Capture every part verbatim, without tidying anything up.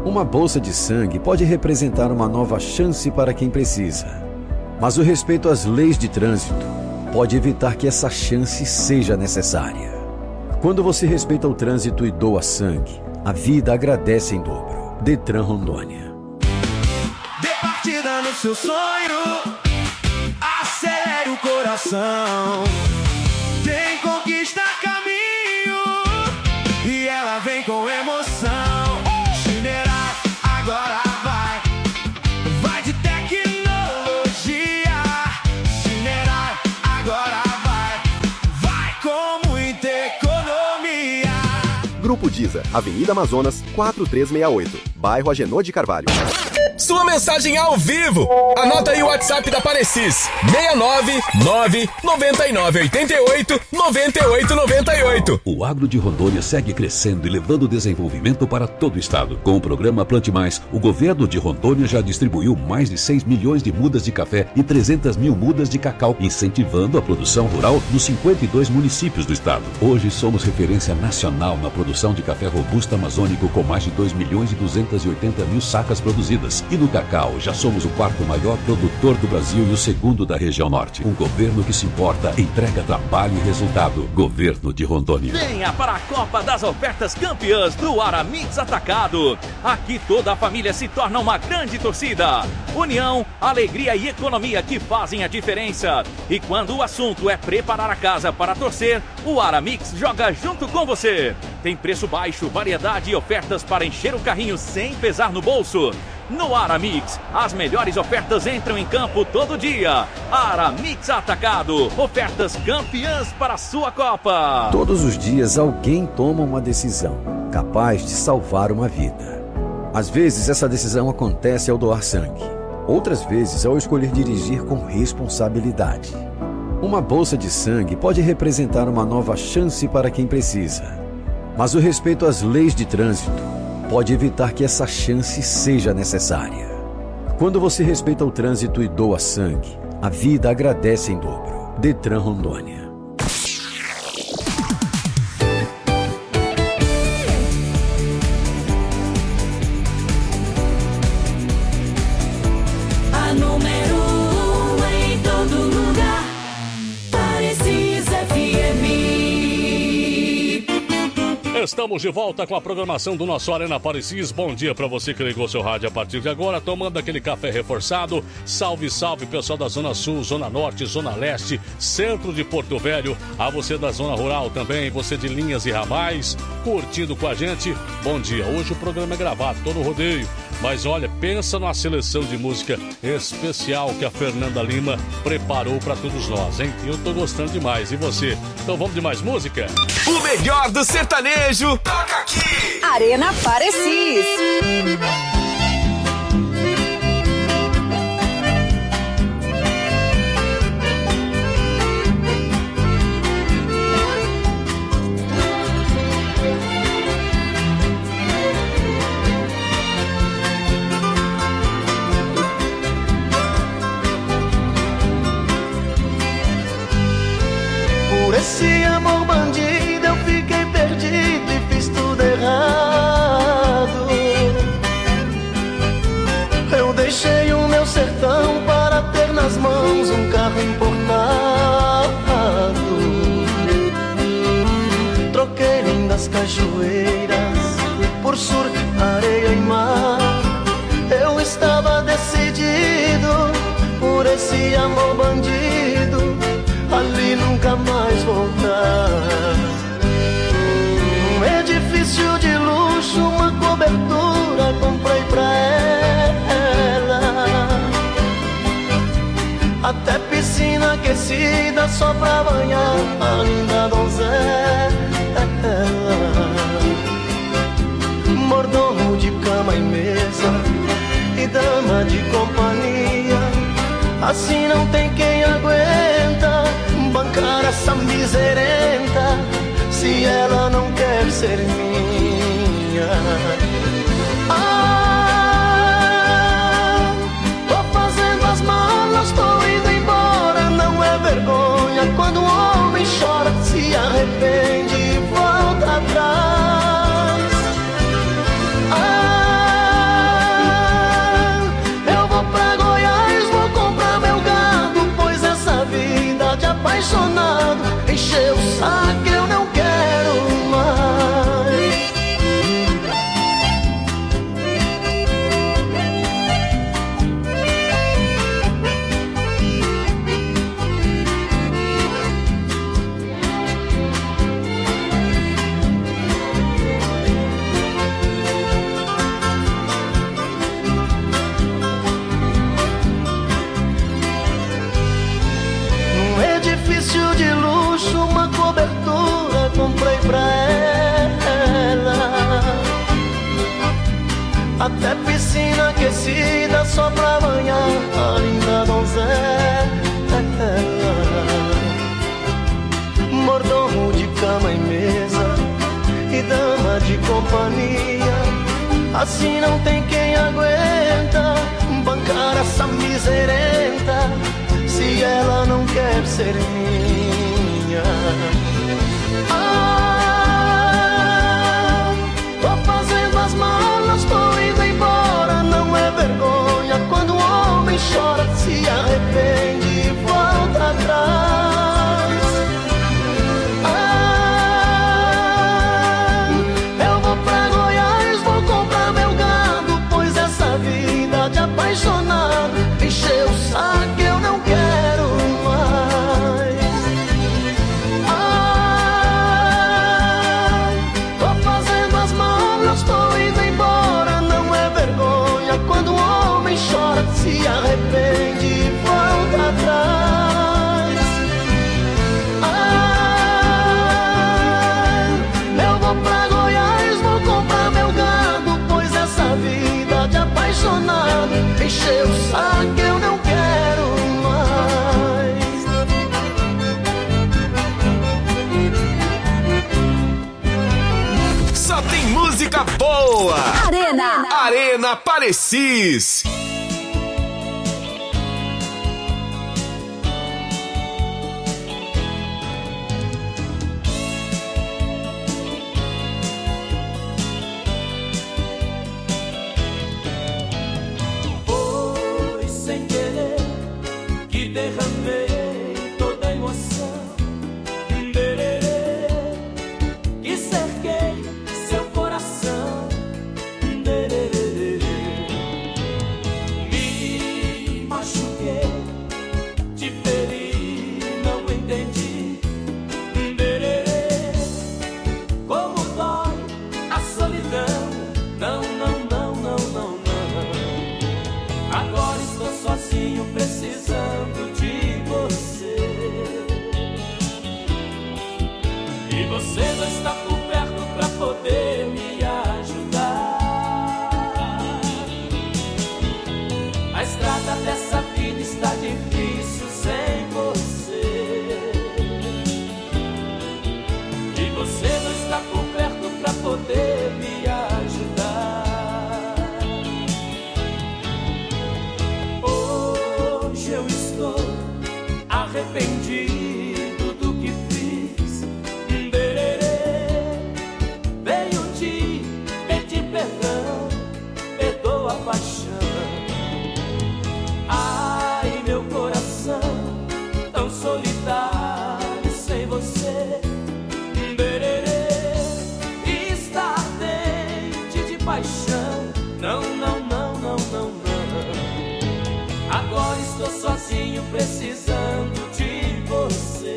Uma bolsa de sangue pode representar uma nova chance para quem precisa. Mas o respeito às leis de trânsito pode evitar que essa chance seja necessária. Quando você respeita o trânsito e doa sangue, a vida agradece em dobro. Detran Rondônia. Dê partida no seu sonho, acelere o coração. Tem conquista a caminho e ela vem com emoção. Chinerai, agora vai, vai de tecnologia. Chinerai, agora vai, vai com muita economia. Grupo Diza, Avenida Amazonas, quatro três seis oito, bairro Agenor de Carvalho. Sua mensagem ao vivo. Anota aí o WhatsApp da Parecis. seis nove nove nove nove oito oito nove oito nove oito. O agro de Rondônia segue crescendo e levando desenvolvimento para todo o estado. Com o programa Plante Mais, o governo de Rondônia já distribuiu mais de seis milhões de mudas de café e trezentas mil mudas de cacau, incentivando a produção rural nos cinquenta e dois municípios do estado. Hoje somos referência nacional na produção de café robusto amazônico, com mais de dois milhões e duzentas e oitenta mil sacas produzidas. E no cacau, já somos o quarto maior produtor do Brasil e o segundo da região norte. Um governo que se importa, entrega trabalho e resultado. Governo de Rondônia. Venha para a Copa das Ofertas Campeãs do Aramix Atacado. Aqui toda a família se torna uma grande torcida. União, alegria e economia que fazem a diferença. E quando o assunto é preparar a casa para torcer, o Aramix joga junto com você. Tem preço baixo, variedade e ofertas para encher o carrinho sem pesar no bolso. No Aramix, as melhores ofertas entram em campo todo dia. Aramix Atacado, ofertas campeãs para a sua Copa. Todos os dias alguém toma uma decisão capaz de salvar uma vida. Às vezes essa decisão acontece ao doar sangue. Outras vezes ao escolher dirigir com responsabilidade. Uma bolsa de sangue pode representar uma nova chance para quem precisa. Mas o respeito às leis de trânsito pode evitar que essa chance seja necessária. Quando você respeita o trânsito e doa sangue, a vida agradece em dobro. Detran Rondônia. A número um em todo lugar, Parecis F M. Estamos de volta com a programação do nosso Arena Parecis. Bom dia para você que ligou seu rádio a partir de agora, tomando aquele café reforçado. Salve, salve, pessoal da Zona Sul, Zona Norte, Zona Leste, centro de Porto Velho. A você da Zona Rural também, você de Linhas e Ramais, curtindo com a gente. Bom dia. Hoje o programa é gravado, tô no rodeio. Mas olha, pensa numa seleção de música especial que a Fernanda Lima preparou para todos nós, hein? Eu tô gostando demais. E você? Então vamos de mais música? O melhor do sertanejo toca aqui. Arena Parecis. Por esse amor bandido eu fiquei perdido e fiz tudo errado. Eu deixei o meu sertão para ter nas mãos um carro importado. Troquei lindas cajueiras por surf, areia e mar. Eu estava decidido por esse amor bandido, ali nunca mais voltar. Um edifício de luxo, uma cobertura comprei pra ela. Até piscina aquecida só pra banhar a linda donzela. Mordomo de cama e mesa e dama de companhia. Assim não tem quem aguenta bancar essa miserenta, se ela não quer ser minha. Ah, tô fazendo as malas, tô indo embora. Não é vergonha quando o homem chora, se arrepende e volta atrás. Ah, até piscina aquecida só pra banhar a linda donzela. Mordomo de cama e mesa e dama de companhia, assim não tem quem aguenta bancar essa miserenta, se ela não quer ser minha. Ah, tô fazendo as malas, tô indo embora, não é vergonha quando o homem chora, se arrepende e volta atrás. Ah, eu vou pra Goiás, vou comprar meu gado, pois essa vida de apaixonado encheu o saco, eu não quero mais. Ah, tô fazendo as malas, tô indo embora, não é vergonha quando o homem chora, se arrepende e volta atrás. Ah, eu vou pra Goiás, vou comprar meu gado, pois essa vida de apaixonado encheu o saco, eu não quero mais. Só tem música boa. Arena. Arena Parecis. Foi sem querer que derramei toda a emoção. Dererê, que cerquei seu coração. Dererê, me machuquei, te feri, não entendi. Dererê, como dói a solidão. Não, não, não, não, não, não. Agora estou sozinho, precisando de você. E você não está por perto pra poder me ajudar. A estrada dessa vida está difícil sem você. E você não está por perto pra poder me ajudar. Hoje eu estou arrependido do que fiz. Dererê, venho te pedir perdão, perdoa a paixão. Ai, meu coração, tão solitário sem você. Dererê, está ardente de paixão. Não, não, não, não, não, não. Agora estou sozinho, precisando de você.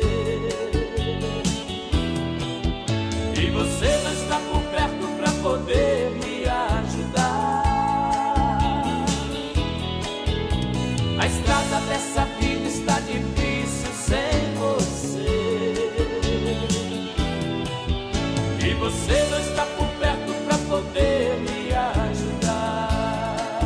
E você não está por perto pra poder me ajudar. A estrada dessa vida está difícil sem você. E você não está por perto pra poder me ajudar.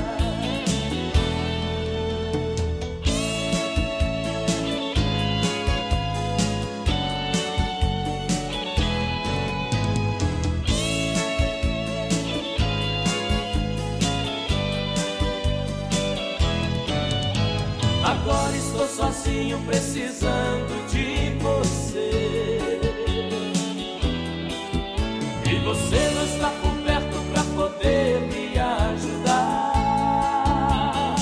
Agora estou sozinho, precisando de você. E você não está por perto pra poder me ajudar.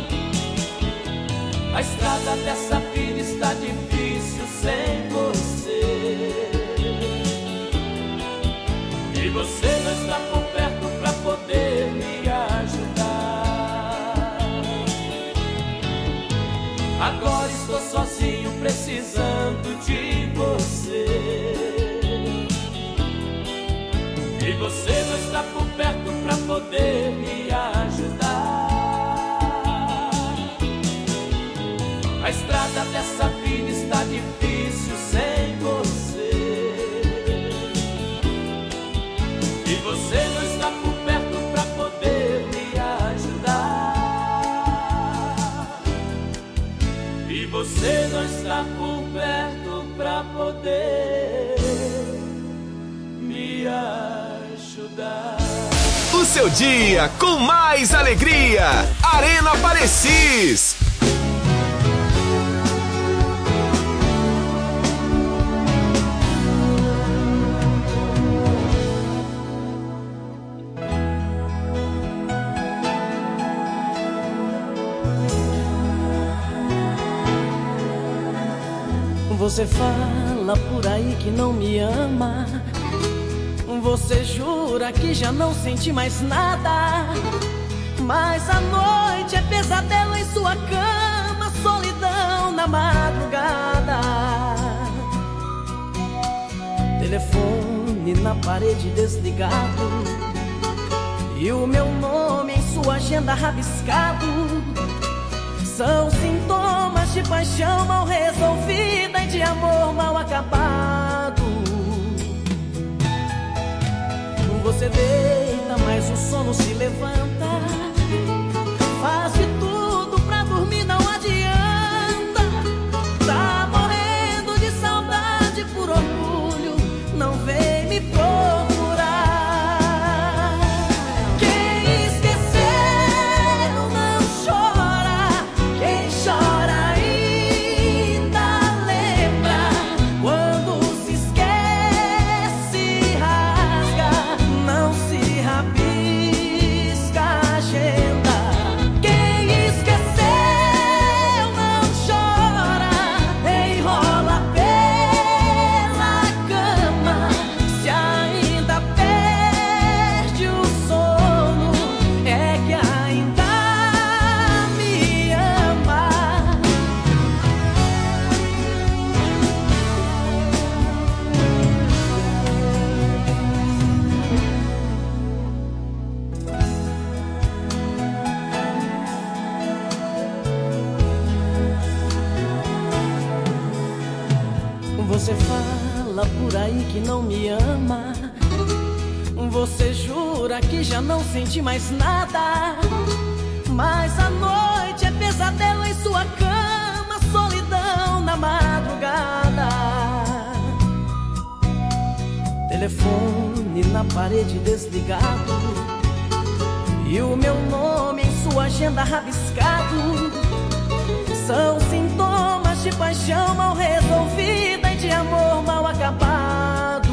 A estrada dessa vida está difícil sem você. E você não está por perto pra poder me ajudar. Agora estou sozinho, precisando de você. E você não está por perto pra poder me ajudar. A estrada dessa vida está difícil sem você. E você não está por perto pra poder me poder me ajudar. O seu dia com mais alegria. Arena Parecis. Você fala por aí que não me ama. Você jura que já não sente mais nada. Mas a noite é pesadelo em sua cama, solidão na madrugada. Telefone na parede desligado e o meu nome em sua agenda rabiscado. São sintomas de paixão mal resolvida e de amor mal acabado. Você deita, mas o sono se levanta. Faz de tudo pra dormir, não adianta. Tá morrendo de saudade por orgulho, não vem me procurar. Quem esqueceu não chora, quem chora ainda lembra. Quando se esquece, rasga, não se rabisca a agenda. Quem esqueceu não chora, enrola pela cama. Se ainda perde o sono, é que ainda me ama. Você fala por aí que não me ama. Você jura que já não sente mais nada. Mas a noite é pesadelo em sua cama, solidão na madrugada. Telefone na parede desligado e o meu nome em sua agenda rabiscado. São sintomas de paixão mal resolvida e de amor mal acabado.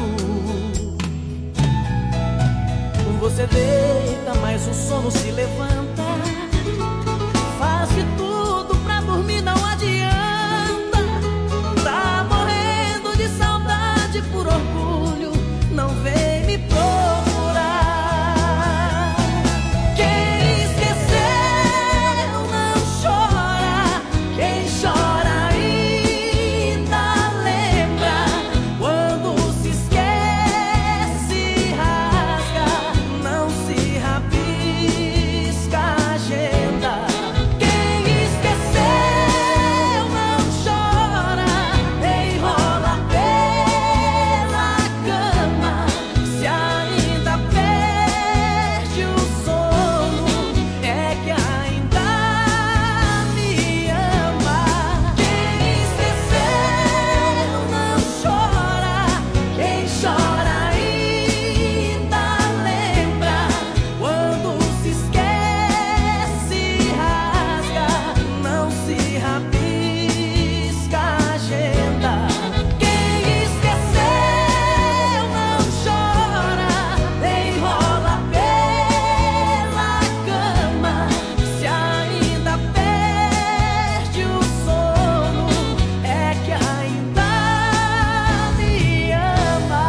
Você deita, mas o sono se levanta. Faz de tudo pra dormir, não adianta. Tá morrendo de saudade por orgulho, não vem me procurar. Quem esqueceu não chora, quem chora ainda lembra. Quando se esquece, rasga, não se rabisca a agenda. Quem esqueceu não chora, enrola pela cama. Se ainda perde o sono, é que ainda me ama. Quem esqueceu não chora, quem chora ainda lembra. Quando se esquece, rasga, não se rabisca a agenda. Quem esqueceu não chora, enrola pela cama. Se ainda perde o sono, é que ainda me ama.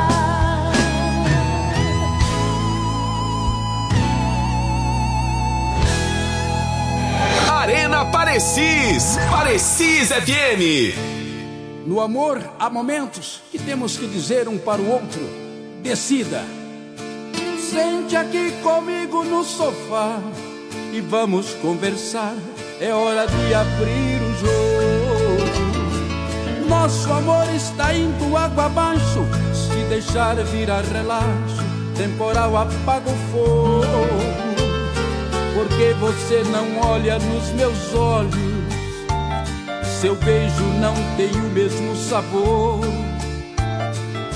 Arena Parecis. Parecis F M. No amor, há momentos que temos que dizer um para o outro: decida. Sente aqui comigo no sofá e vamos conversar. É hora de abrir o jogo. Nosso amor está indo água abaixo. Se deixar virar relaxo, temporal apaga o fogo. Porque você não olha nos meus olhos, seu beijo não tem o mesmo sabor.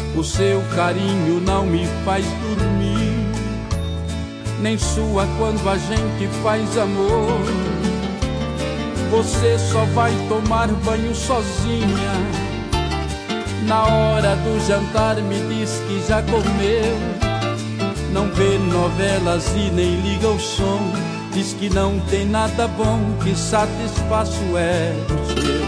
O seu carinho não me faz dormir, nem sua quando a gente faz amor. Você só vai tomar banho sozinha. Na hora do jantar me diz que já comeu. Não vê novelas e nem liga o som. Diz que não tem nada bom que satisfaça o ego seu.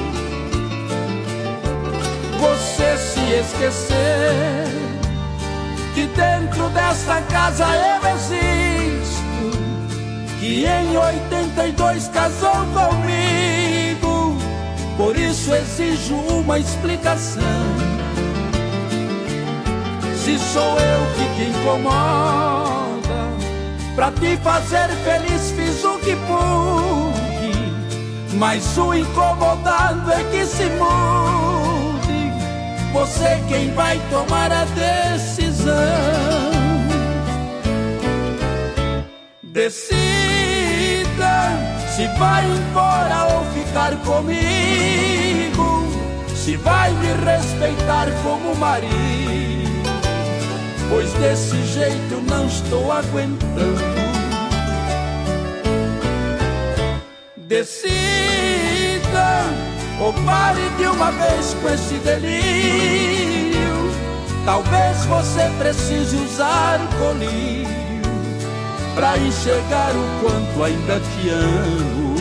Você se esquecer que dentro desta casa eu existo, que em oitenta e dois casou comigo. Por isso exijo uma explicação. Se sou eu que te incomoda, pra te fazer feliz fiz o que pude, mas o incomodado é que se mude. Você quem vai tomar a decisão. Decida se vai embora ou ficar comigo, se vai me respeitar como marido, pois desse jeito eu não estou aguentando. Decida ou pare de uma vez com esse delírio. Talvez você precise usar colírio pra enxergar o quanto ainda te amo.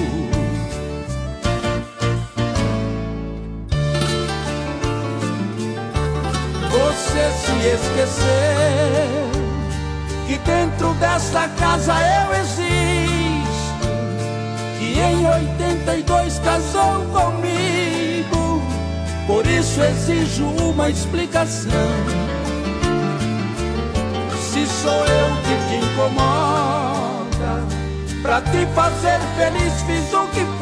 Você se esqueceu que dentro desta casa eu existo, que em oitenta e dois casou comigo. Por isso exijo uma explicação. Se sou eu que te incomoda, pra te fazer feliz fiz o que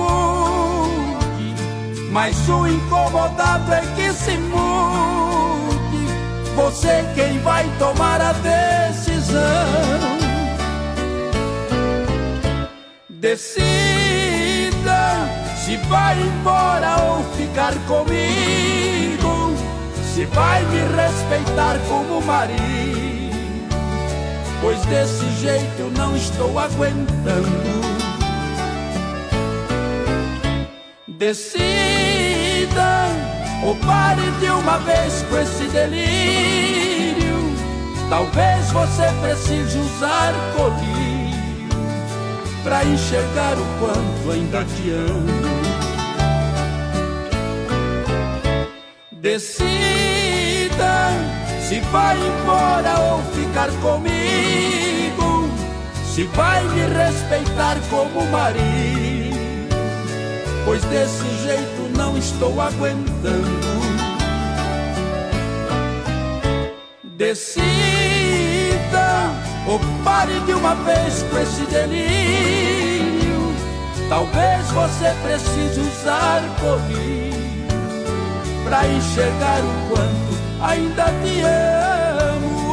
pude, mas o incomodado é que se mude. Você quem vai tomar a decisão. Decida se vai embora ou ficar comigo, se vai me respeitar como marido, pois desse jeito eu não estou aguentando. Decida ou pare de uma vez com esse delírio. Talvez você precise usar colírio pra enxergar o quanto ainda te amo. Decida se vai embora ou ficar comigo, se vai me respeitar como marido, pois desse jeito não estou aguentando. Decida ou pare de uma vez com esse delírio. Talvez você precise usar colírio pra enxergar o quanto ainda te amo.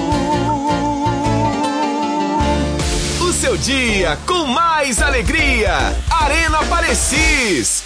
O seu dia com mais alegria. Arena Parecis.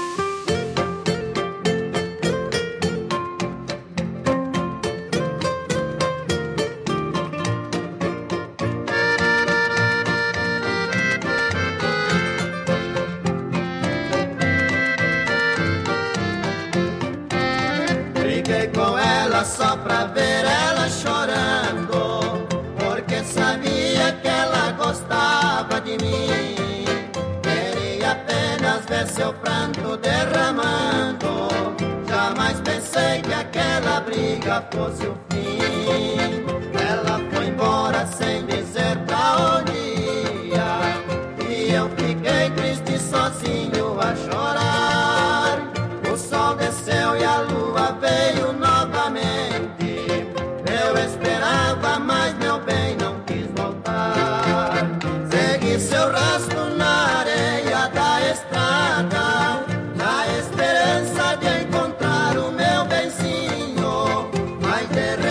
Briguei com ela só pra ver ela chorando, porque sabia que ela gostava de mim. Queria apenas ver seu pranto derramando. Jamais pensei que aquela briga fosse o fim. Ela foi embora sem dizer pra onde ia, e eu fiquei triste sozinho a chorar. O sol desceu e a lua veio novamente. Eu esperava, mas meu bem não quis voltar. Segui seu rastro na areia da estrada, na esperança de encontrar o meu benzinho. Mas de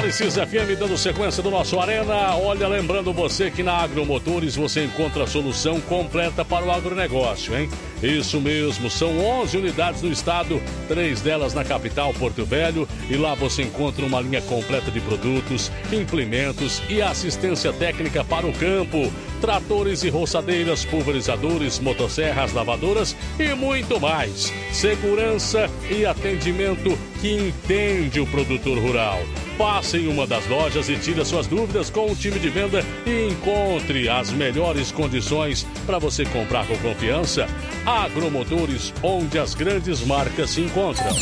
Parecis F M dando sequência do nosso Arena. Olha, lembrando você que na Agromotores você encontra a solução completa para o agronegócio, hein? Isso mesmo, são onze unidades no estado, três delas na capital, Porto Velho, e lá você encontra uma linha completa de produtos, implementos e assistência técnica para o campo, tratores e roçadeiras, pulverizadores, motosserras, lavadoras e muito mais. Segurança e atendimento que entende o produtor rural. Passe em uma das lojas e tire suas dúvidas com o time de venda e encontre as melhores condições para você comprar com confiança. Agromotores, onde as grandes marcas se encontram.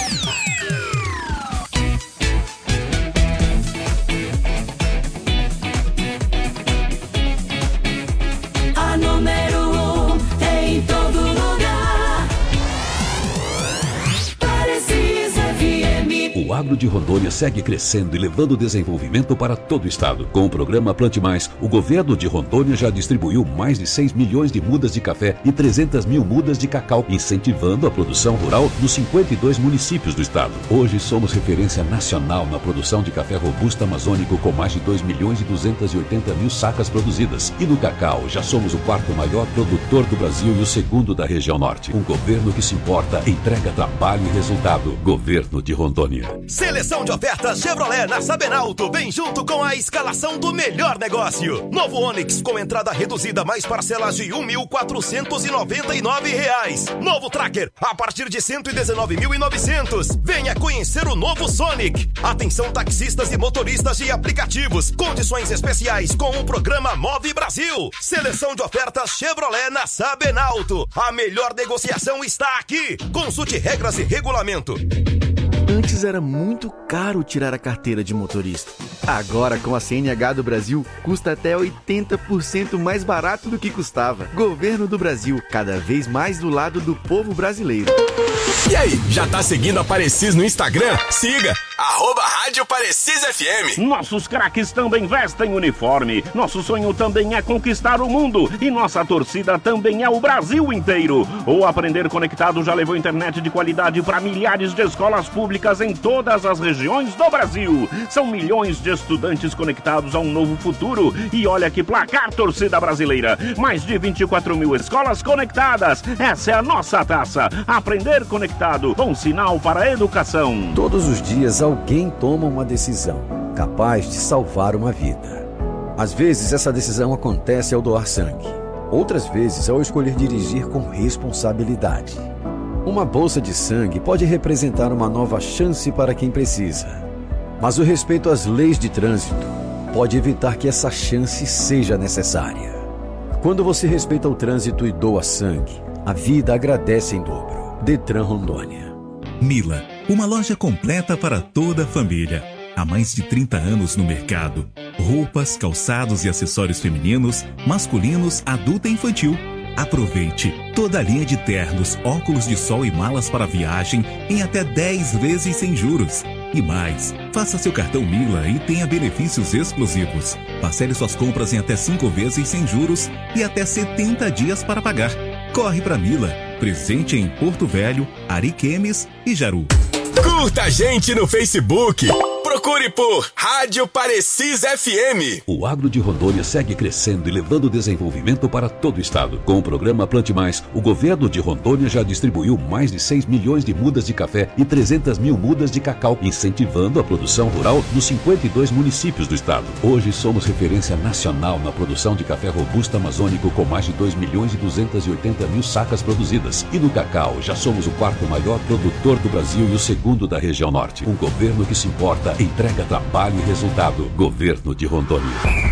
A número um em todo lugar. Parecis F M. O agro de Rondônia segue crescendo e levando desenvolvimento para todo o estado. Com o programa Plante Mais, o governo de Rondônia já distribuiu mais de seis milhões de mudas de café e trezentas mil mudas de cacau, incentivando a produção rural nos cinquenta e dois municípios do estado. Hoje somos referência nacional na produção de café robusto amazônico com mais de dois milhões e duzentas e oitenta mil sacas produzidas. E no cacau, já somos o quarto maior produtor do Brasil e o segundo da região norte. Um governo que se importa, entrega trabalho e resultado. Governo de Rondônia. Seleção de ofertas Chevrolet na Sabenalto vem junto com a escalação do melhor negócio. Novo Onix com entrada reduzida mais parcelas de um mil quatrocentos e noventa e nove reais. Novo Tracker a partir de cento e dezenove mil e novecentos. Venha conhecer o novo Sonic. Atenção taxistas e motoristas de aplicativos. Condições especiais com o programa Move Brasil. Seleção de ofertas Chevrolet na Sabenalto. A melhor negociação está aqui. Consulte regras e regulamento. Antes era muito caro tirar a carteira de motorista. Agora, com a C N H do Brasil, custa até oitenta por cento mais barato do que custava. Governo do Brasil, cada vez mais do lado do povo brasileiro. E aí, já tá seguindo a Parecis no Instagram? Siga! Arroba Rádio Parecis F M. Nossos craques também vestem uniforme. Nosso sonho também é conquistar o mundo. E nossa torcida também é o Brasil inteiro. O Aprender Conectado já levou internet de qualidade para milhares de escolas públicas em todas as regiões do Brasil. São milhões de estudantes conectados a um novo futuro. E olha que placar, torcida brasileira. Mais de vinte e quatro mil escolas conectadas. Essa é a nossa taça. Aprender Conectado, um sinal para a educação. Todos os dias alguém toma uma decisão capaz de salvar uma vida. Às vezes essa decisão acontece ao doar sangue. Outras vezes ao escolher dirigir com responsabilidade. Uma bolsa de sangue pode representar uma nova chance para quem precisa. Mas o respeito às leis de trânsito pode evitar que essa chance seja necessária. Quando você respeita o trânsito e doa sangue, a vida agradece em dobro. Detran Rondônia. Mila, uma loja completa para toda a família. Há mais de trinta anos no mercado. Roupas, calçados e acessórios femininos, masculinos, adulto e infantil. Aproveite toda a linha de ternos, óculos de sol e malas para viagem em até dez vezes sem juros. E mais, faça seu cartão Mila e tenha benefícios exclusivos. Parcele suas compras em até cinco vezes sem juros e até setenta dias para pagar. Corre para Mila, presente em Porto Velho, Ariquemes e Jaru. Curta a gente no Facebook. Procure por Rádio Parecis F M. O agro de Rondônia segue crescendo e levando desenvolvimento para todo o estado. Com o programa Plante Mais, o governo de Rondônia já distribuiu mais de seis milhões de mudas de café e trezentas mil mudas de cacau, incentivando a produção rural nos cinquenta e dois municípios do estado. Hoje somos referência nacional na produção de café robusto amazônico com mais de dois milhões e duzentas e oitenta mil sacas produzidas. E no cacau, já somos o quarto maior produtor do Brasil e o segundo da região norte. Um governo que se importa, entrega trabalho e resultado. Governo de Rondônia.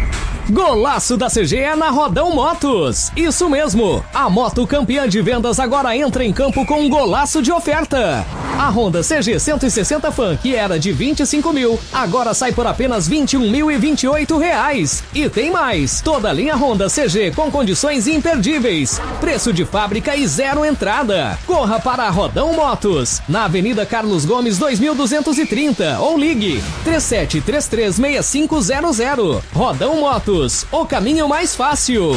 Golaço da C G é na Rodão Motos. Isso mesmo, a moto campeã de vendas agora entra em campo com um golaço de oferta. A Honda C G cento e sessenta Fan, que era de vinte e cinco mil, agora sai por apenas vinte e um mil e vinte e oito reais. E tem mais, toda a linha Honda C G com condições imperdíveis, preço de fábrica e zero entrada. Corra para a Rodão Motos, na Avenida Carlos Gomes dois mil duzentos e trinta, ou ligue três sete três três seis cinco zero zero. Rodão Motos, o caminho mais fácil.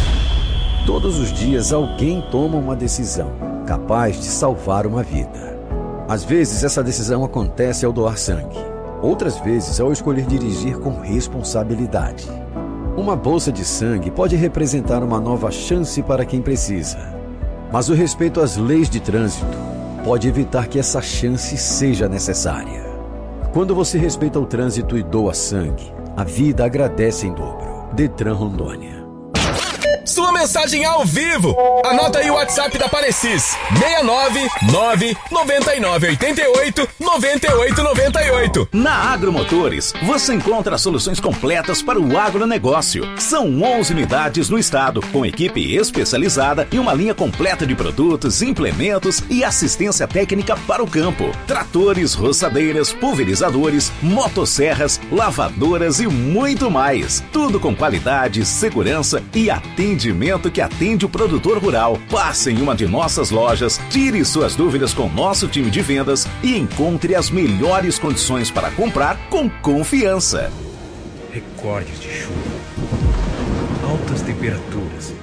Todos os dias alguém toma uma decisão capaz de salvar uma vida. Às vezes essa decisão acontece ao doar sangue. Outras vezes ao escolher dirigir com responsabilidade. Uma bolsa de sangue pode representar uma nova chance para quem precisa. Mas o respeito às leis de trânsito pode evitar que essa chance seja necessária. Quando você respeita o trânsito e doa sangue, a vida agradece em dobro. Detran Rondônia. Sua mensagem ao vivo. Anota aí o WhatsApp da Parecis. seis nove nove nove nove oito oito nove oito nove oito. Na Agromotores, você encontra soluções completas para o agronegócio. São onze unidades no estado, com equipe especializada e uma linha completa de produtos, implementos e assistência técnica para o campo. Tratores, roçadeiras, pulverizadores, motosserras, lavadoras e muito mais. Tudo com qualidade, segurança e atendimento que atende o produtor rural. Passe em uma de nossas lojas, tire suas dúvidas com nosso time de vendas e encontre as melhores condições para comprar com confiança. Recordes de chuva, altas temperaturas,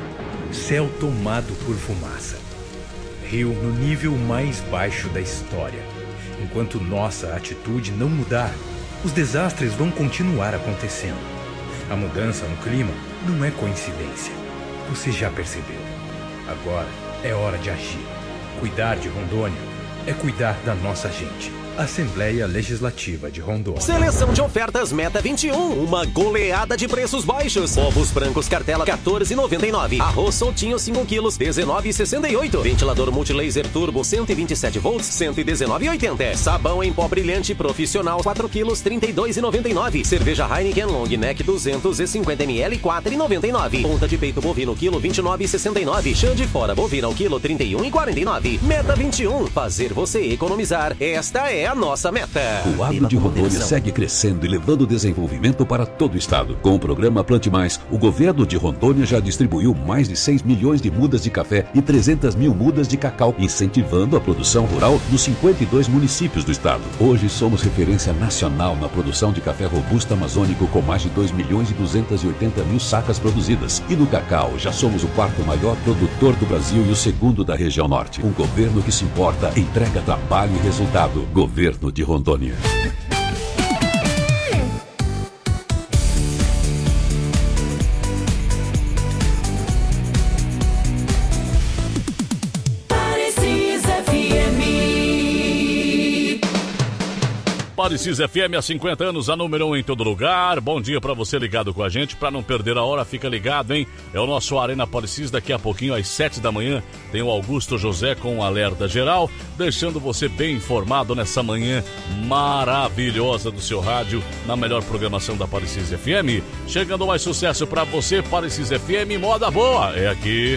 céu tomado por fumaça, rio no nível mais baixo da história. Enquanto nossa atitude não mudar, os desastres vão continuar acontecendo. A mudança no clima não é coincidência. Você já percebeu. Agora é hora de agir. Cuidar de Rondônia é cuidar da nossa gente. Assembleia Legislativa de Rondônia. Seleção de ofertas Meta vinte e um. Uma goleada de preços baixos. Ovos brancos cartela quatorze reais e noventa e nove centavos. Arroz soltinho cinco quilos dezenove reais e sessenta e oito centavos. Ventilador Multilaser Turbo cento e vinte e sete volts cento e dezenove reais e oitenta centavos. Sabão em pó brilhante profissional quatro quilos trinta e dois reais e noventa e nove centavos. Cerveja Heineken Long Neck duzentos e cinquenta mililitros quatro reais e noventa e nove centavos. Ponta de peito bovino quilo vinte e nove reais e sessenta e nove centavos. Chã de fora bovina o quilo trinta e um reais e quarenta e nove centavos. Meta vinte e um. Fazer você economizar. Esta é a nossa meta. O agro de Rondônia segue crescendo e levando desenvolvimento para todo o estado. Com o programa Plante Mais, o governo de Rondônia já distribuiu mais de seis milhões de mudas de café e trezentas mil mudas de cacau, incentivando a produção rural nos cinquenta e dois municípios do estado. Hoje somos referência nacional na produção de café robusto amazônico, com mais de dois milhões e duzentas e oitenta mil sacas produzidas. E no cacau, já somos o quarto maior produtor do Brasil e o segundo da região norte. Um governo que se importa, entrega trabalho e resultado. Governo de Rondônia. Parecis F M. Parecis F M há cinquenta anos, a número um em todo lugar. Bom dia pra você ligado com a gente. Pra não perder a hora, fica ligado, hein? É o nosso Arena Parecis. Daqui a pouquinho, às sete da manhã, tem o Augusto José com um alerta geral, deixando você bem informado nessa manhã maravilhosa do seu rádio, na melhor programação da Parecis F M. Chegando mais sucesso pra você, Parecis F M, moda boa, é aqui.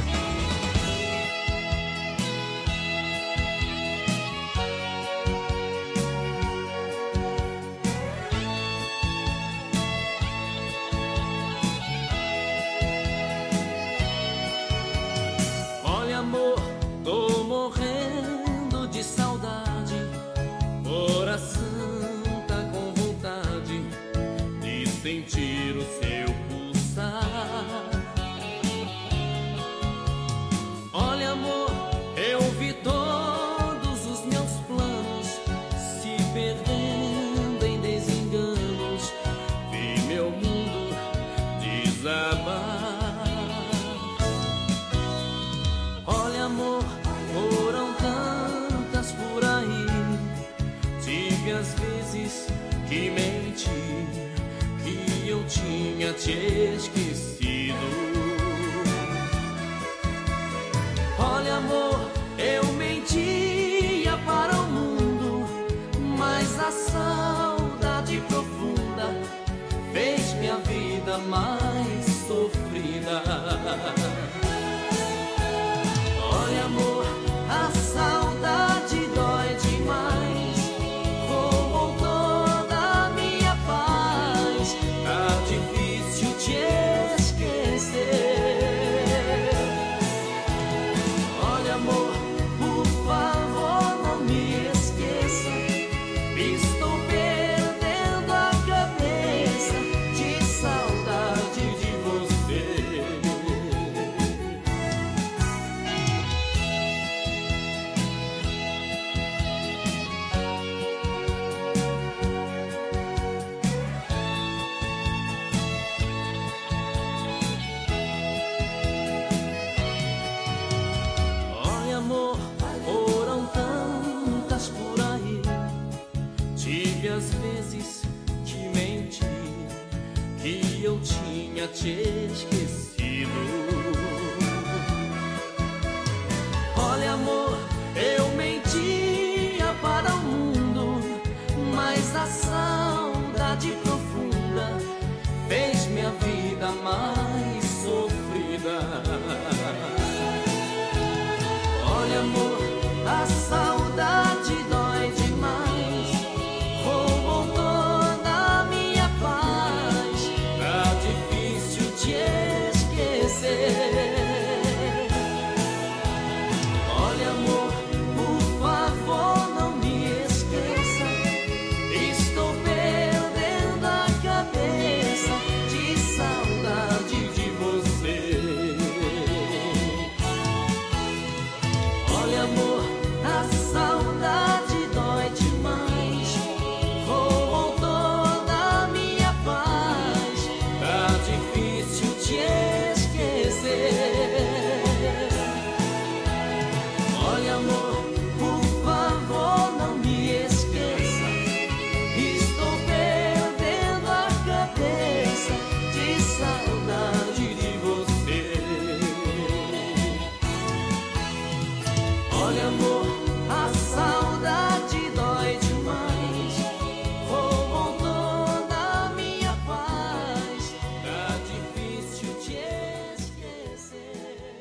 amor, a saudade dói demais. Vou com toda a minha paz, tá difícil te esquecer.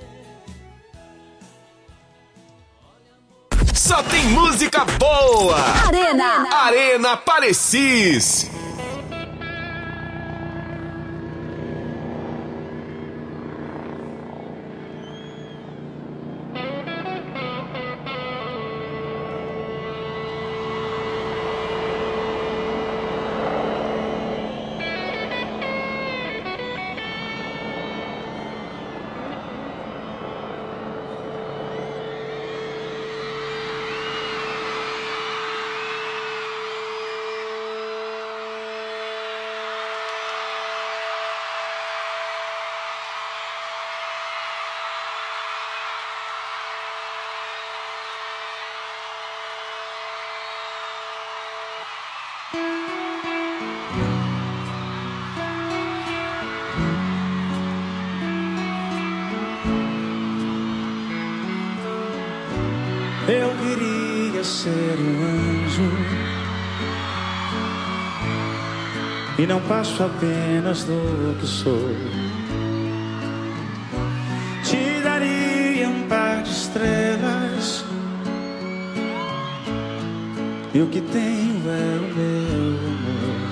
Só tem música boa! Arena! Arena Parecis! Eu queria ser um anjo e não passo apenas do que sou. Te daria um par de estrelas e o que tenho é o meu amor.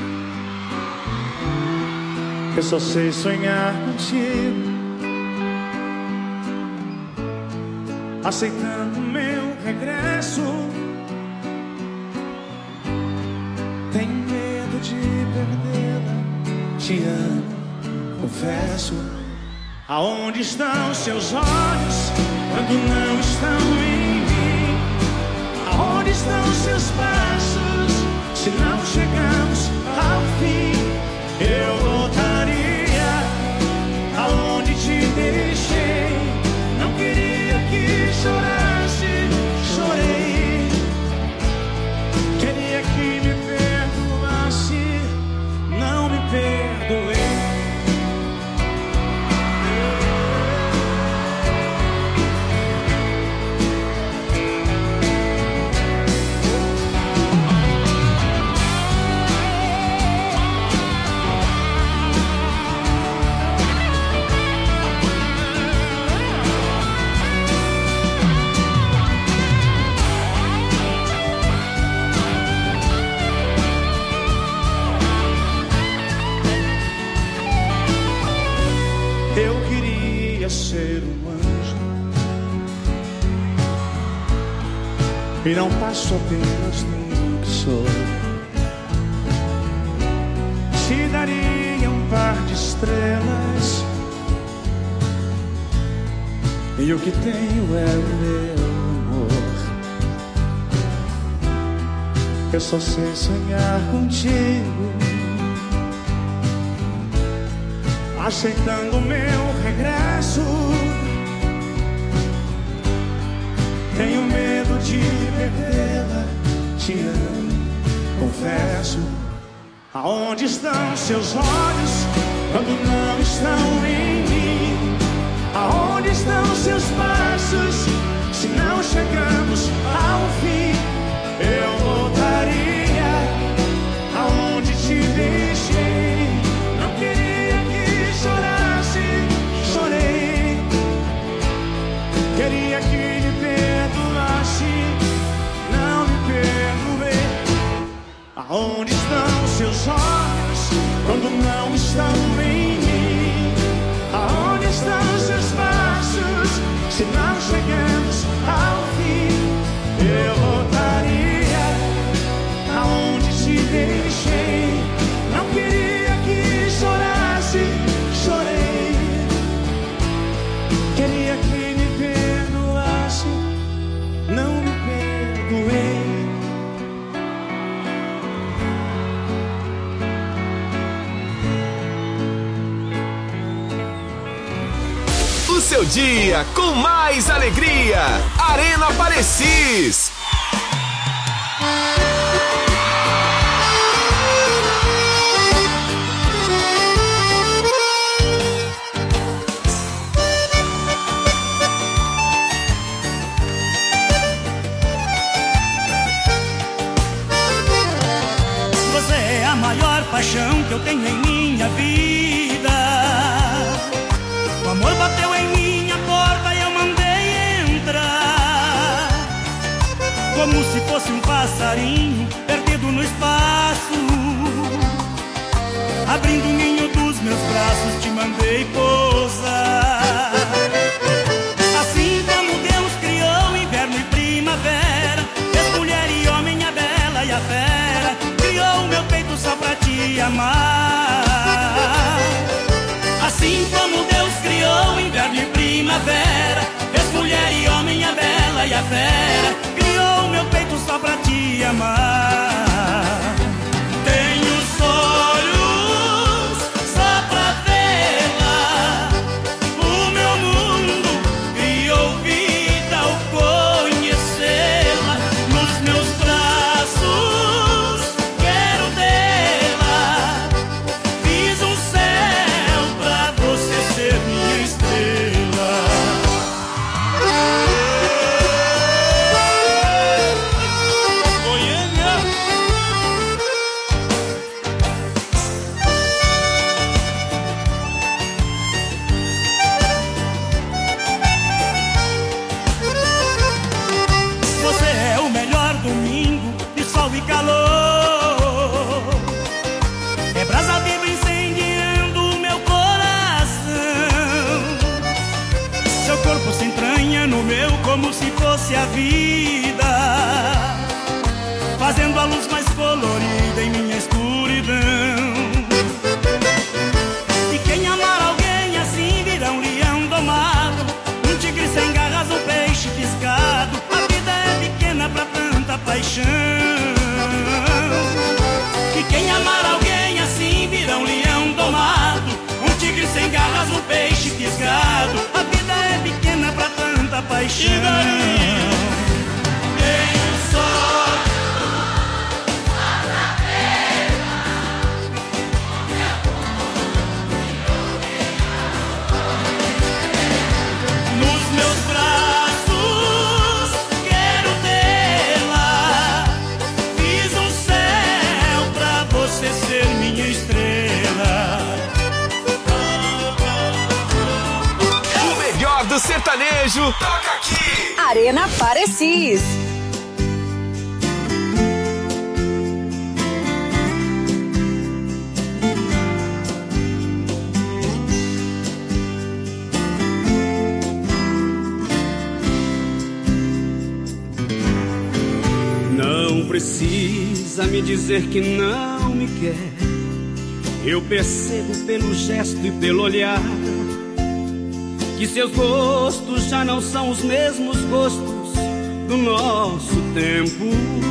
Eu só sei sonhar contigo, aceitando meu regresso. Tenho medo de perdê-la. Te amo, confesso. Aonde estão seus olhos quando não estão em mim? Aonde estão seus passos se não chegamos ao fim? Eu voltaria aonde te deixei. Não queria que chorasse, chorei. Queria que me perdoasse, não me perdoei. Eu queria ser um anjo e não passo apenas do que sou. Te daria um par de estrelas e o que tenho é o meu amor. Eu só sei sonhar contigo, aceitando meu regresso. Tenho medo de perdê-la. Te amo, confesso. Aonde estão seus olhos quando não estão em mim? Aonde estão seus passos se não chegamos ao fim? Eu voltaria aonde te deixei. Não queria que chorasse, chorei. Queria que me perdoasse, não me perdoei. Aonde estão seus olhos quando não estão em mim? Aonde estão seus passos se não chegamos ao fim? Eu voltaria aonde te deixei. Não queria que chorasse, chorei. Queria que me perdoasse, não me perdoei. O seu dia com mais alegria. Arena Parecis. paixão que eu tenho em minha vida. O amor bateu em minha porta e eu mandei entrar, como se fosse um passarinho perdido no espaço. Abrindo o ninho dos meus braços, te mandei pousar. Assim como Deus criou inverno e primavera, fez mulher e homem, a bela e a fera, criou o meu peito só pra te amar. Assim como Deus criou inverno e primavera, fez mulher e homem, a bela e a fera, criou o meu peito só pra te amar. Tenho os olhos só pra vê-la, o meu mundo criou vida ao conhecê-la. Nos meus braços quero dê-la, fiz um céu pra você ser minha estrela. Você é o melhor domingo de sol e calor, é brasa viva incendiando o meu coração. Seu corpo se entranha no meu como se fosse a vida, fazendo a luz mais colorida em minha escuridão. E quem amar alguém assim virá um leão domado, um tigre sem garras, um peixe fisgado. A vida é pequena pra tanta paixão. E quem amar alguém assim virá um leão domado, um tigre sem garras, um peixe fisgado. A vida é pequena pra tanta paixão. Tenho só nos meus braços quero tê-la, fiz um céu pra você ser minha estrela. O melhor do sertanejo toca aqui. Arena Parecis. Não precisa me dizer que não me quer, eu percebo pelo gesto e pelo olhar que seus gostos já não são os mesmos gostos do nosso tempo.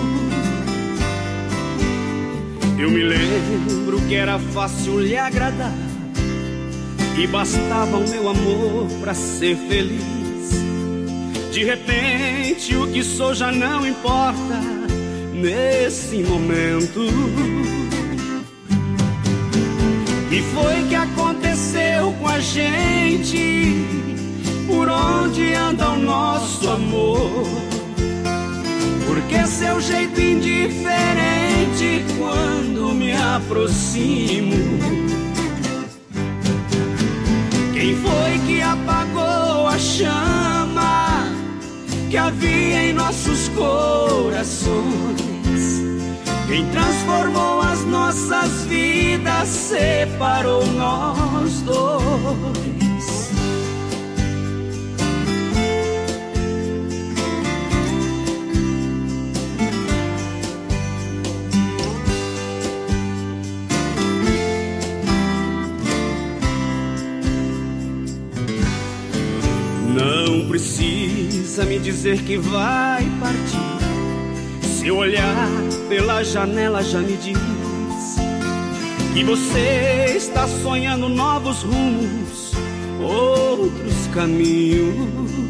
Eu me lembro que era fácil lhe agradar e bastava o meu amor pra ser feliz. De repente o que sou já não importa nesse momento. E foi que aconteceu com a gente, por onde anda o nosso amor? Porque seu jeito indiferente quando me aproximo. Quem foi que apagou a chama que havia em nossos corações? Quem transformou as nossas vidas, separou nós dois. Não precisa me dizer que vai partir, seu olhar pela janela já me diz que você está sonhando novos rumos, outros caminhos.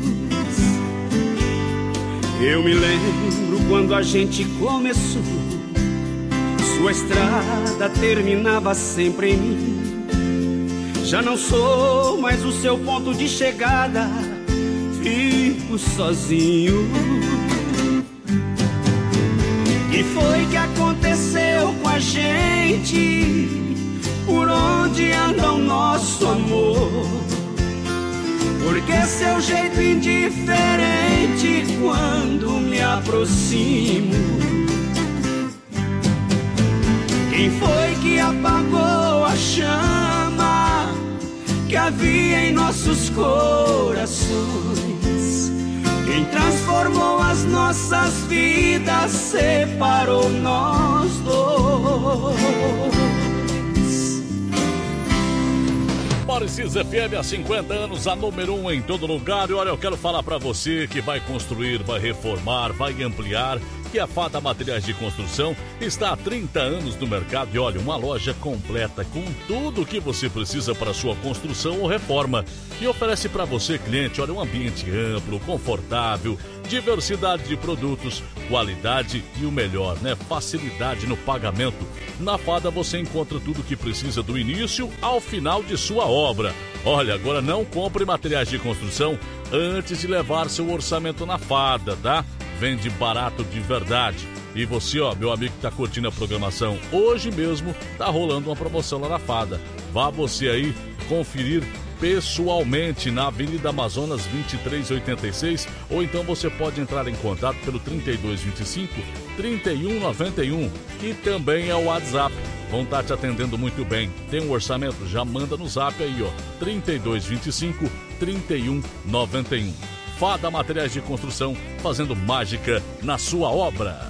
Eu me lembro quando a gente começou, sua estrada terminava sempre em mim. Já não sou mais o seu ponto de chegada, fico sozinho. E foi que aconteceu com a gente, por onde anda o nosso amor. Porque seu jeito indiferente quando me aproximo. Quem foi que apagou a chama que havia em nossos corações? Quem transformou as nossas vidas, separou nós dois. Parecis F M há cinquenta anos, a número um em todo lugar. E olha, eu quero falar pra você que vai construir, vai reformar, vai ampliar, que a Fada Materiais de Construção está há trinta anos no mercado. E olha, uma loja completa com tudo o que você precisa para sua construção ou reforma. E oferece para você, cliente, olha, um ambiente amplo, confortável, diversidade de produtos, qualidade e o melhor, né? Facilidade no pagamento. Na Fada você encontra tudo o que precisa do início ao final de sua obra. Olha, agora não compre materiais de construção antes de levar seu orçamento na Fada, tá? Vende barato de verdade. E você, ó, meu amigo que tá curtindo a programação, hoje mesmo tá rolando uma promoção lá na Fada. Vá você aí conferir pessoalmente na Avenida Amazonas vinte e três oitenta e seis, ou então você pode entrar em contato pelo trinta e dois vinte e cinco, trinta e um noventa e um, que também é o WhatsApp. Vão estar te atendendo muito bem. Tem um orçamento? Já manda no zap aí, ó, trinta e dois vinte e cinco, trinta e um noventa e um. Fada Materiais de Construção, fazendo mágica na sua obra.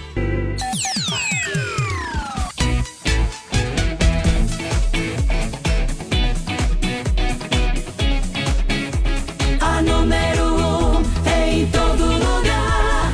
A número um em todo lugar.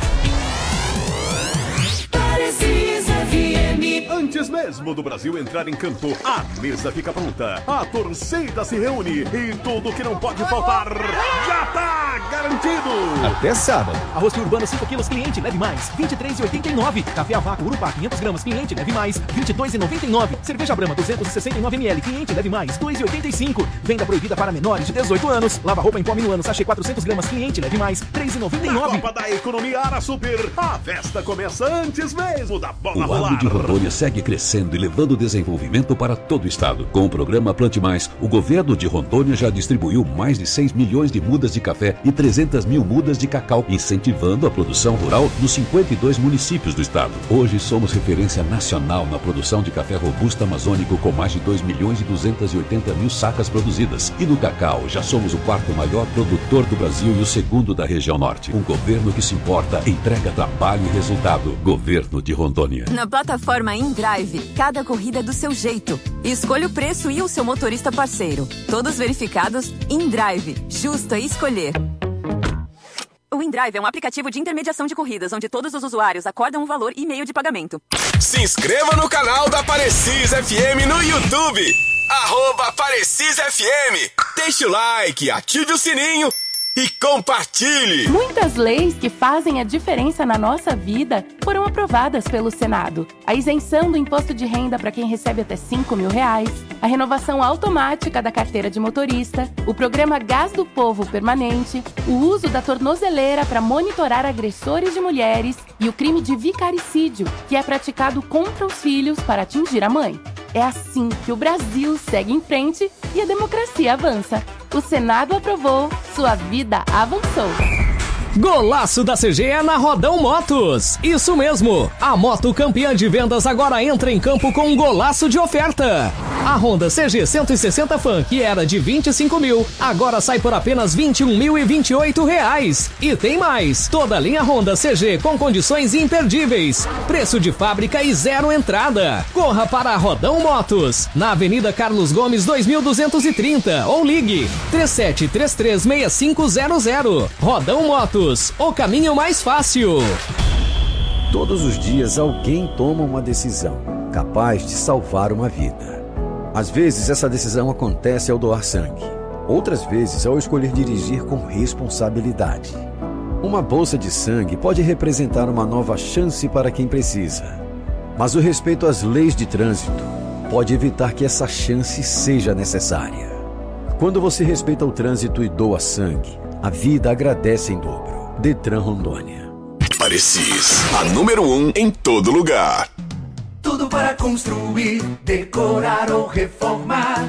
Parecis F M. Antes mesmo do Brasil entrar em campo, a mesa fica pronta, a torcida se reúne e tudo que não pode faltar já tá garantido. Até sábado. Arroz urbano cinco quilos, cliente, leve mais, vinte e três reais e oitenta e nove. Café a vácuo Urupá quinhentos gramas, cliente, leve mais, vinte e dois reais e noventa e nove. Cerveja Brahma duzentos e sessenta e nove mililitros, cliente, leve mais, dois reais e oitenta e cinco. Venda proibida para menores de dezoito anos. Lava roupa em pó Minuano, sachê quatrocentos gramas, cliente, leve mais, três reais e noventa e nove. Na Copa da Economia Ara Super, a festa começa antes mesmo da bola o rolar. O Agro de Rondônia segue crescendo e levando desenvolvimento para todo o estado. Com o programa Plante Mais, o governo de Rondônia já distribuiu mais de seis milhões de mudas de café e trezentas mil mudas de cacau, incentivando a produção rural nos cinquenta e dois municípios do estado. Hoje somos referência nacional na produção de café robusto amazônico, com mais de dois milhões e duzentas e oitenta mil sacas produzidas. E no cacau, já somos o quarto maior produtor do Brasil e o segundo da região norte. Um governo que se importa, entrega trabalho e resultado. Governo de Rondônia. Na plataforma InDrive, cada corrida é do seu jeito. Escolha o preço e o seu motorista parceiro. Todos verificados. InDrive, justo a escolher. O InDrive é um aplicativo de intermediação de corridas, onde todos os usuários acordam um valor e meio de pagamento. Se inscreva no canal da Parecis F M no YouTube. Arroba Parecis F M. Deixe o like, ative o sininho e compartilhe! Muitas leis que fazem a diferença na nossa vida foram aprovadas pelo Senado. A isenção do imposto de renda para quem recebe até cinco mil reais, a renovação automática da carteira de motorista, o programa Gás do Povo Permanente, o uso da tornozeleira para monitorar agressores de mulheres e o crime de vicaricídio, que é praticado contra os filhos para atingir a mãe. É assim que o Brasil segue em frente e a democracia avança. O Senado aprovou, sua vida avançou. Golaço da C G é na Rodão Motos. Isso mesmo, a moto campeã de vendas agora entra em campo com um golaço de oferta. A Honda C G cento e sessenta Fan, que era de vinte e cinco mil, agora sai por apenas vinte e um mil e vinte e oito reais. E tem mais, toda a linha Honda C G com condições imperdíveis, preço de fábrica e zero entrada. Corra para a Rodão Motos, na Avenida Carlos Gomes dois mil duzentos e trinta, ou ligue três sete três três seis cinco zero zero. Rodão Motos, o caminho mais fácil. Todos os dias alguém toma uma decisão capaz de salvar uma vida. Às vezes essa decisão acontece ao doar sangue. Outras vezes ao escolher dirigir com responsabilidade. Uma bolsa de sangue pode representar uma nova chance para quem precisa. Mas o respeito às leis de trânsito pode evitar que essa chance seja necessária. Quando você respeita o trânsito e doa sangue, a vida agradece em dobro. Detran Rondônia. Parecis, a número um em todo lugar. Tudo para construir, decorar ou reformar.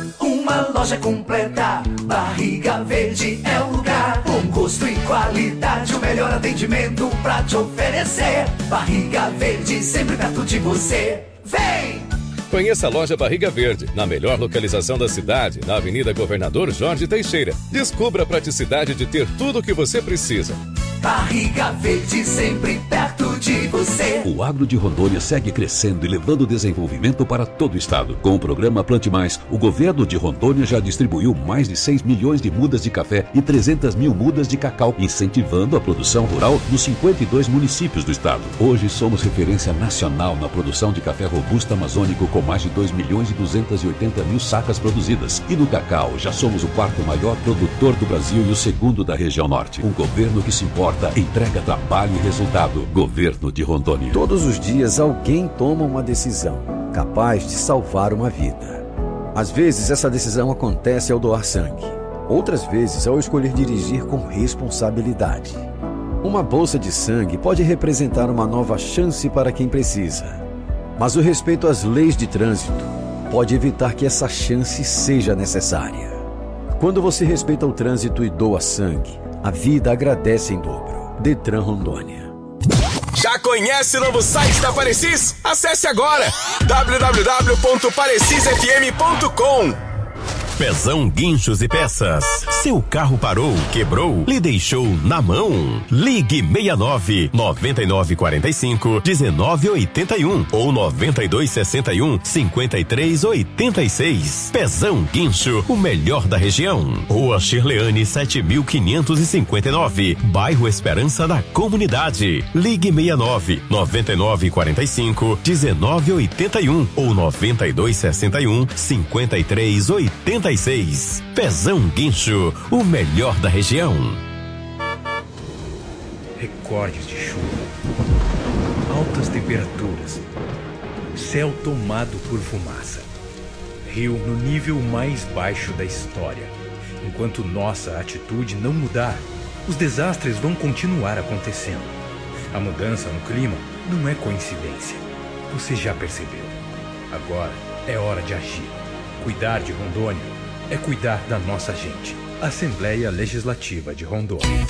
Uma loja completa, Barriga Verde é o lugar. Bom gosto e qualidade, o melhor atendimento pra te oferecer. Barriga Verde, sempre perto de você. Vem! Conheça a loja Barriga Verde, na melhor localização da cidade, na Avenida Governador Jorge Teixeira. Descubra a praticidade de ter tudo o que você precisa. Barriga Verde, sempre perto de você. O agro de Rondônia segue crescendo e levando desenvolvimento para todo o estado. Com o programa Plante Mais, o governo de Rondônia já distribuiu mais de seis milhões de mudas de café e trezentas mil mudas de cacau, incentivando a produção rural nos cinquenta e dois municípios do estado. Hoje somos referência nacional na produção de café robusto amazônico, com mais de dois milhões e duzentas e oitenta mil sacas produzidas. E no cacau, já somos o quarto maior produtor do Brasil e o segundo da região norte. Um governo que se importa, entrega trabalho e resultado. Governo de Rondônia. Todos os dias alguém toma uma decisão capaz de salvar uma vida. Às vezes essa decisão acontece ao doar sangue. Outras vezes ao escolher dirigir com responsabilidade. Uma bolsa de sangue pode representar uma nova chance para quem precisa. Mas o respeito às leis de trânsito pode evitar que essa chance seja necessária. Quando você respeita o trânsito e doa sangue, a vida agradece em dobro. Detran Rondônia. Já conhece o novo site da Parecis? Acesse agora w w w ponto parecis f m ponto com. Pezão Guinchos e Peças. Seu carro parou, quebrou, lhe deixou na mão? Ligue seis nove, nove nove quatro cinco, um nove oito um ou nove dois seis um, cinco três oito seis. Pezão Guincho, o melhor da região. Rua Shirleane sete mil quinhentos e cinquenta e nove, bairro Esperança da Comunidade. Ligue seis nove, nove nove quatro cinco, um nove oito um ou nove dois seis um, cinco três oito seis. Pezão Guincho, o melhor da região. Recordes de chuva, altas temperaturas, céu tomado por fumaça, rio no nível mais baixo da história. Enquanto nossa atitude não mudar, os desastres vão continuar acontecendo. A mudança no clima não é coincidência. Você já percebeu. Agora é hora de agir. Cuidar de Rondônia é cuidar da nossa gente. Assembleia Legislativa de Rondônia.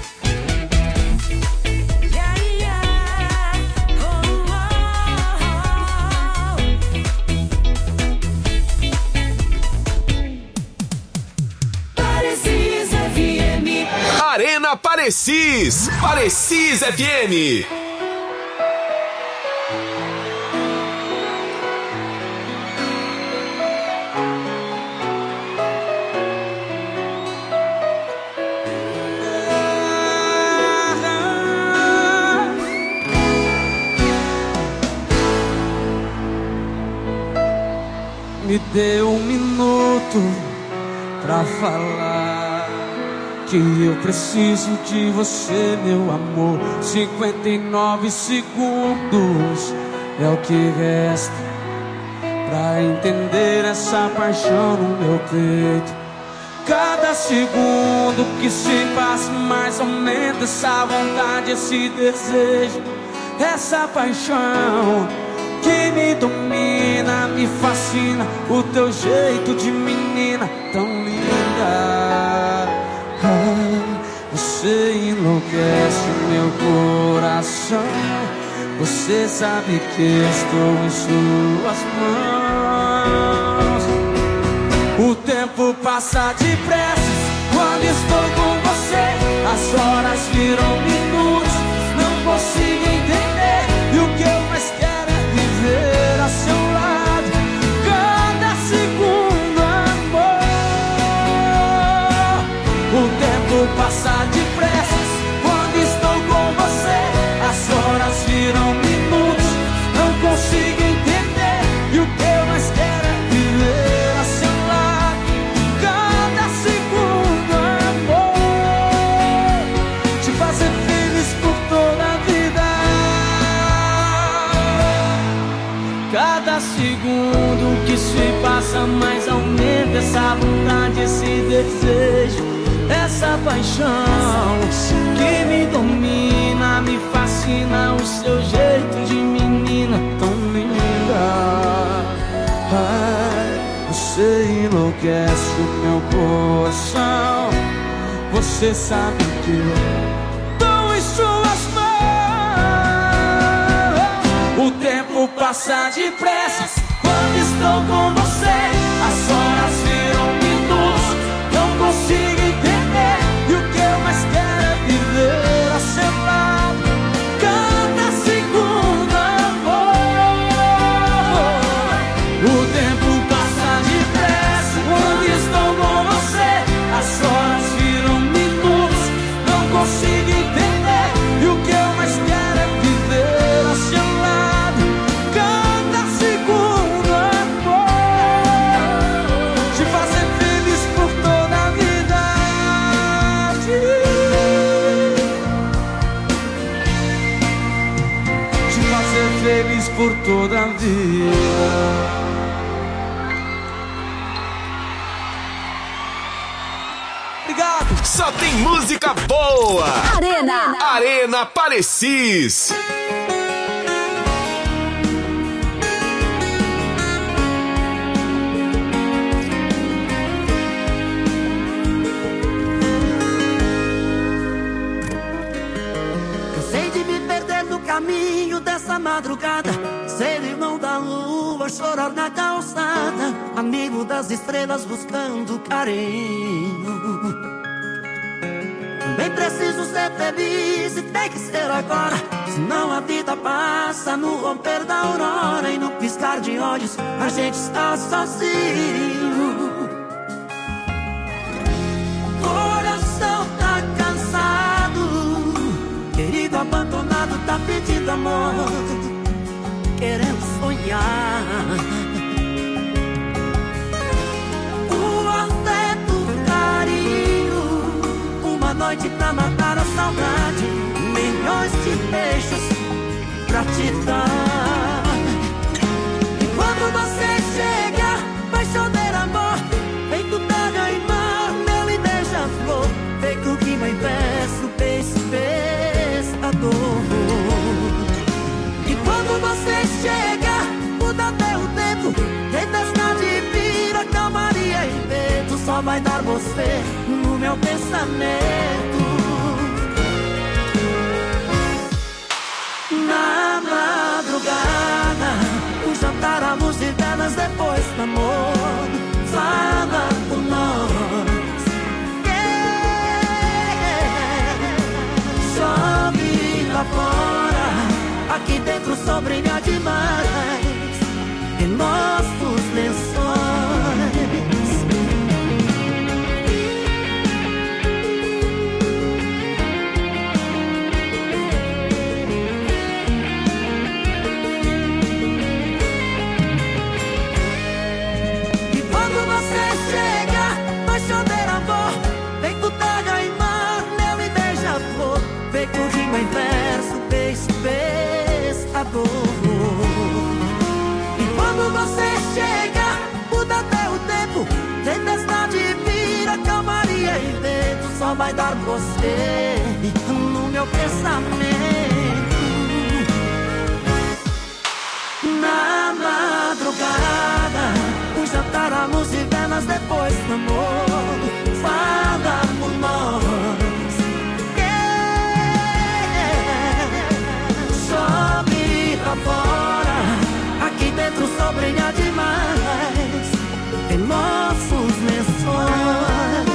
Parecis F M. Arena Parecis. Parecis F M. Me dê um minuto pra falar que eu preciso de você, meu amor. Cinquenta e nove segundos é o que resta pra entender essa paixão no meu peito. Cada segundo que se passa mais aumenta essa vontade, esse desejo, essa paixão que me domina, me fascina. O teu jeito de menina tão linda. Ah, você enlouquece meu coração. Você sabe que estou em suas mãos. O tempo passa depressa quando estou com você. As horas viram minutos, não consigo entender. E o que eu mais quero é viver a seu lado, cada segundo, amor. O tempo passa depressa quando estou com você. As horas viram minutos, não consigo entender. E o que eu mais quero é viver a seu lado, cada segundo, amor. Te fazer feliz por toda a vida. Cada segundo que se passa mais aumenta essa vontade, esse desejo, essa paixão que me domina, me fascina. O seu jeito de menina tão linda. você enlouquece o meu coração. Você sabe que eu dou em suas mãos. O tempo passa depressa quando estou com você. As horas viram minutos, não consigo entender. E o que eu mais quero é viver a seu lado, cada segundo amor. O tempo passa depressa quando estou com você. As horas viram minutos, não consigo entender. E o que eu mais quero é viver a seu lado, cada segundo amor. Te fazer feliz por toda a vida. Te fazer feliz por toda a vida. Só tem música boa. Arena. Arena Parecis. Cansei de me perder no caminho dessa madrugada, ser irmão da lua, chorar na calçada, amigo das estrelas buscando carinho. Também preciso ser feliz e tem que ser agora, senão a vida passa no romper da aurora. E no piscar de olhos a gente está sozinho. Coração tá cansado, querido abandonado tá pedindo amor, querendo sonhar. O afeto, o carinho, uma noite pra matar a saudade, milhões de beijos pra te dar. E quando você chega, paixoneiro amor, feito terra e mar, mel e beija-flor, feito rima em verso, beijo, pescador. E quando você chega, muda até o tempo, tempestade vira calmaria e medo, só vai dar você no meu pensamento. Na madrugada, o jantar, a luz de velas, depois do amor, fala por nós. Yeah. Chove lá fora, aqui dentro só brilha demais em nossos lençóis. Em verso, beijo, pescador. E quando você chega, muda até o tempo, tempestade vira calmaria e vento, só vai dar você no meu pensamento. Na madrugada, o jantar, a luz e velas, depois do amor, fala por nós. Lá fora, aqui dentro só brilha demais em nossos lençóis.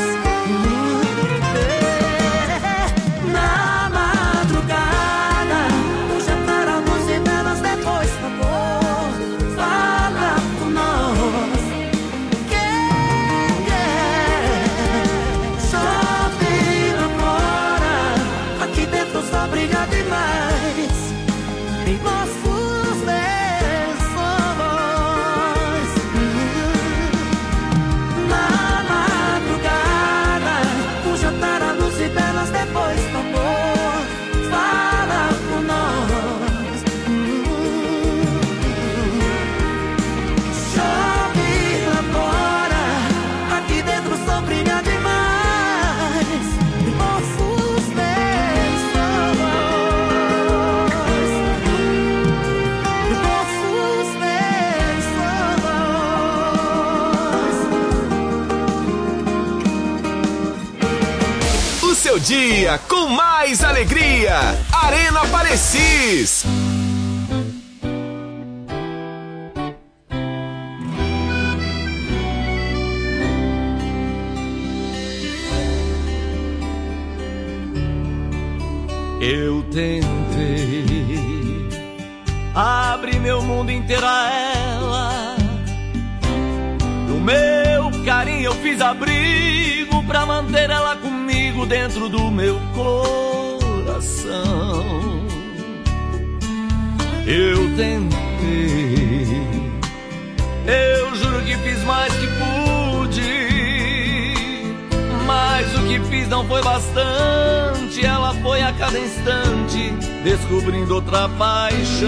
Na madrugada, o jantar, a luz e velas, depois do amor, fala por nós. Yeah, yeah. seu dia com mais alegria. Arena Parecis. Eu tentei abrir meu mundo inteiro a ela. No meu carinho eu fiz abrigo pra manter ela comigo dentro do meu coração. Eu tentei, eu juro que fiz mais que pude, mas o que fiz não foi bastante. Ela foi a cada instante descobrindo outra paixão.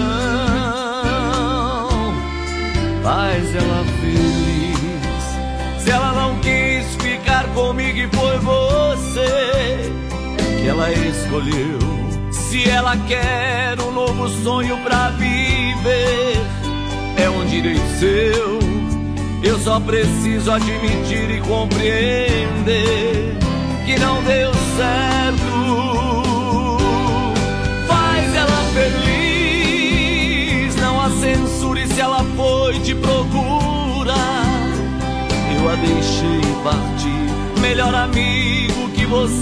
Faz ela feliz. Se ela não quis ficar comigo e foi você que ela escolheu. Se ela quer um novo sonho pra viver, é um direito seu. Eu só preciso admitir e compreender que não deu certo. Faz ela feliz, não a censure se ela foi te procurar. Eu a deixei partir, melhor amigo que você